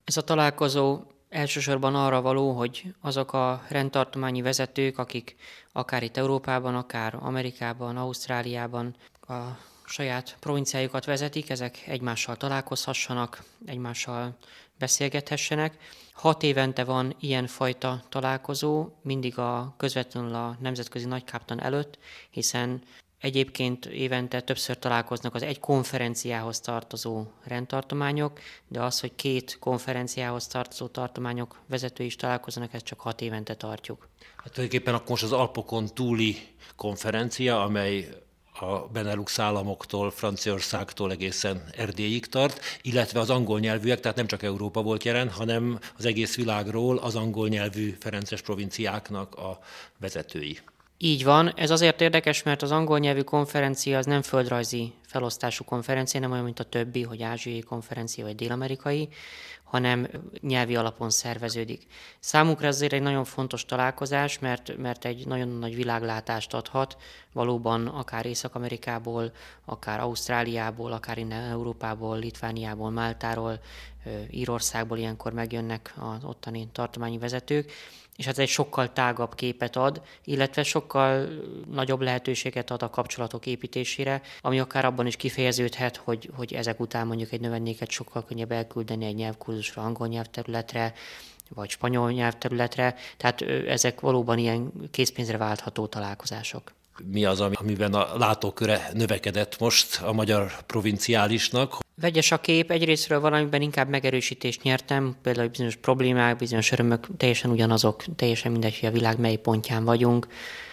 Ez a találkozó elsősorban arra való, hogy azok a rendtartományi vezetők, akik akár itt Európában, akár Amerikában, Ausztráliában a saját provinciájukat vezetik, ezek egymással találkozhassanak, egymással beszélgethessenek. 6 évente van ilyenfajta találkozó, mindig közvetlenül a nemzetközi nagykáptan előtt, hiszen egyébként évente többször találkoznak az egy konferenciához tartozó rendtartományok, de az, hogy 2 konferenciához tartozó tartományok vezetői is találkoznak, ezt csak 6 évente tartjuk. Hát tulajdonképpen akkor most az Alpokon túli konferencia, amely a Benelux államoktól, Franciaországtól egészen Erdélyig tart, illetve az angol nyelvűek, tehát nem csak Európa volt jelen, hanem az egész világról az angol nyelvű ferences provinciáknak a vezetői. Így van, ez azért érdekes, mert az angol nyelvű konferencia az nem földrajzi felosztású konferencia, nem olyan, mint a többi, hogy ázsiai konferencia vagy dél-amerikai, hanem nyelvi alapon szerveződik. Számunkra ez azért egy nagyon fontos találkozás, mert egy nagyon nagy világlátást adhat, valóban akár Észak-Amerikából, akár Ausztráliából, akár innen Európából, Litvániából, Máltáról, Írországból ilyenkor megjönnek az ottani tartományi vezetők, és ez egy sokkal tágabb képet ad, illetve sokkal nagyobb lehetőséget ad a kapcsolatok építésére, ami akár abban is kifejeződhet, hogy ezek után mondjuk egy növendéket sokkal könnyebb elküldeni egy nyelvkurzusra, angol nyelvterületre, vagy spanyol nyelvterületre, tehát ezek valóban ilyen készpénzre váltható találkozások. Mi az, amiben a látóköre növekedett most a magyar provinciálisnak? Vegyes a kép, egyrésztről valamiben inkább megerősítést nyertem, például bizonyos problémák, bizonyos örömök teljesen ugyanazok, teljesen mindegy, hogy a világ mely pontján vagyunk.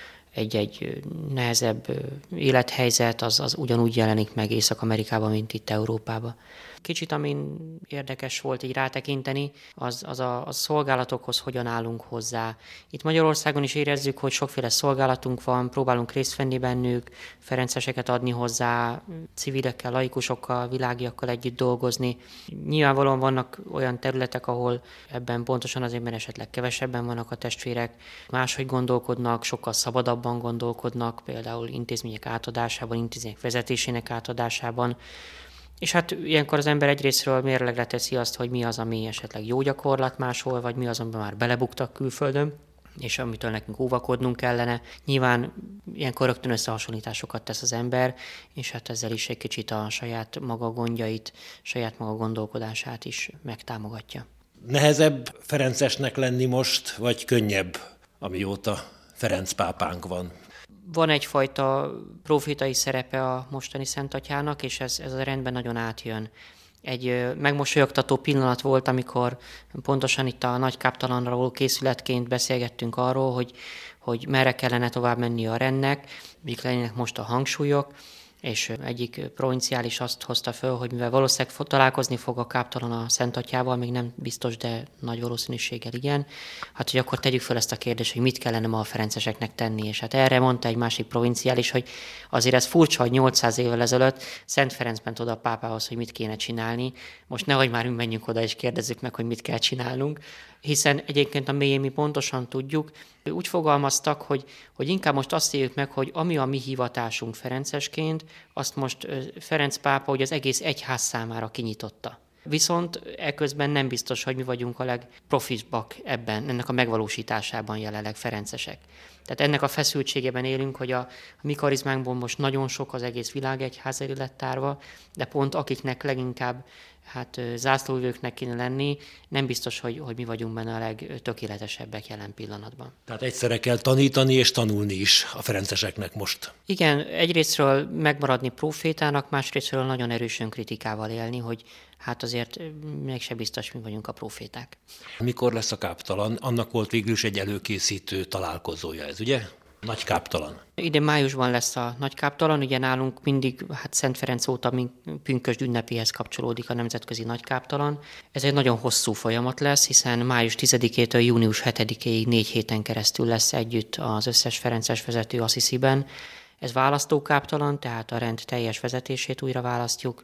Egy nehezebb élethelyzet az ugyanúgy jelenik meg Észak-Amerikában, mint itt Európában. Kicsit, amin érdekes volt így rátekinteni, az a szolgálatokhoz hogyan állunk hozzá. Itt Magyarországon is érezzük, hogy sokféle szolgálatunk van, próbálunk részt venni bennük, ferenceseket adni hozzá, civilekkel, laikusokkal, világiakkal együtt dolgozni. Nyilvánvalóan vannak olyan területek, ahol ebben pontosan azért, mert esetleg kevesebben vannak a testvérek, máshogy gondolkodnak, sokkal szabadabban gondolkodnak, például intézmények átadásában, intézmények vezetésének átadásában. És hát ilyenkor az ember egyrészről mérlegre teszi azt, hogy mi az, ami esetleg jó gyakorlat máshol, vagy mi az, amiben már belebuktak külföldön, és amitől nekünk óvakodnunk kellene. Nyilván ilyenkor rögtön összehasonlításokat tesz az ember, és hát ezzel is egy kicsit a saját maga gondjait, saját maga gondolkodását is megtámogatja. Nehezebb ferencesnek lenni most, vagy könnyebb, amióta Ferenc pápánk van? Van egyfajta profétai szerepe a mostani Szent Atyának, és ez a rendben nagyon átjön. Egy megmosolyogtató pillanat volt, amikor pontosan itt a nagykáptalanra való készületként beszélgettünk arról, hogy merre kellene tovább menni a rendnek, mik lennének most a hangsúlyok, és egyik provinciális azt hozta föl, hogy mivel valószínűleg találkozni fog a káptalan a Szent Atyával, még nem biztos, de nagy valószínűséggel igen, hát hogy akkor tegyük föl ezt a kérdést, hogy mit kellene ma a ferenceseknek tenni, és hát erre mondta egy másik provinciális, hogy azért ez furcsa, hogy 800 évvel ezelőtt Szent Ferenc ment oda a pápához, hogy mit kéne csinálni, most nehogy már menjünk oda és kérdezzük meg, hogy mit kell csinálnunk, hiszen egyébként a mélyén mi pontosan tudjuk, úgy fogalmaztak, hogy inkább most azt éljük meg, hogy ami a mi hivatásunk ferencesként, azt most Ferenc pápa, hogy az egész egyház számára kinyitotta. Viszont eközben nem biztos, hogy mi vagyunk a legprofibbak ebben, ennek a megvalósításában jelenleg ferencesek. Tehát ennek a feszültségében élünk, hogy a mi karizmánkból most nagyon sok az egész világegyház elé lett tárva, de pont akiknek leginkább zászlóvivőknek kéne lenni, nem biztos, hogy mi vagyunk benne a legtökéletesebbek jelen pillanatban. Tehát egyszerre kell tanítani és tanulni is a ferenceseknek most. Igen, egyrésztről megmaradni profétának, másrésztről nagyon erősen kritikával élni, hogy hát azért mégse biztos, mi vagyunk a proféták. Mikor lesz a káptalan? Annak volt végül is egy előkészítő találkozója ez, ugye? Nagy káptalan. Idén májusban lesz a nagy káptalan, ugye nálunk mindig Szent Ferenc óta pünkösd ünnepéhez kapcsolódik a nemzetközi nagy káptalan. Ez egy nagyon hosszú folyamat lesz, hiszen május 10-től június 7-ig 4 héten keresztül lesz együtt az összes ferences vezető Assisiben. Ez választókáptalan, tehát a rend teljes vezetését újra választjuk,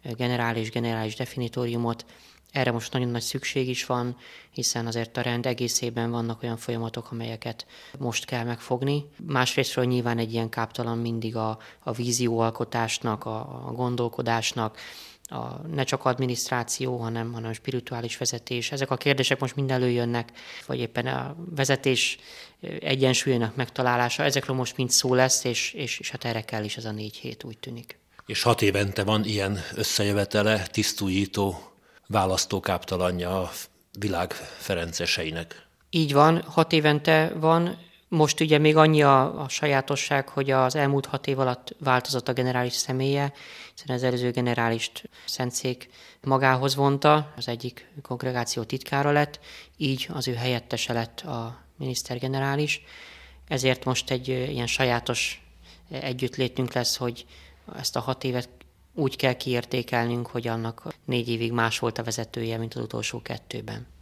generális definitóriumot. Erre most nagyon nagy szükség is van, hiszen azért a rend egészében vannak olyan folyamatok, amelyeket most kell megfogni. Másrésztről nyilván egy ilyen káptalan mindig a vízióalkotásnak, a gondolkodásnak, ne csak adminisztráció, hanem spirituális vezetés. Ezek a kérdések most mind előjönnek, vagy éppen a vezetés egyensúlyának megtalálása. Ezekről most mind szó lesz, és hát erre kell is ez a 4 hét, úgy tűnik. És 6 évente van ilyen összejövetele, tisztújító választókáptalanja a világ ferenceseinek. Így van, 6 évente van. Most ugye még annyi a sajátosság, hogy az elmúlt 6 év alatt változott a generális személye, hiszen az előző generálist Szentszék magához vonta, az egyik kongregáció titkára lett, így az ő helyettese lett a minisztergenerális. Ezért most egy ilyen sajátos együttlétünk lesz, hogy ezt a 6 évet úgy kell kiértékelnünk, hogy annak 4 évig más volt a vezetője, mint az utolsó 2-ben.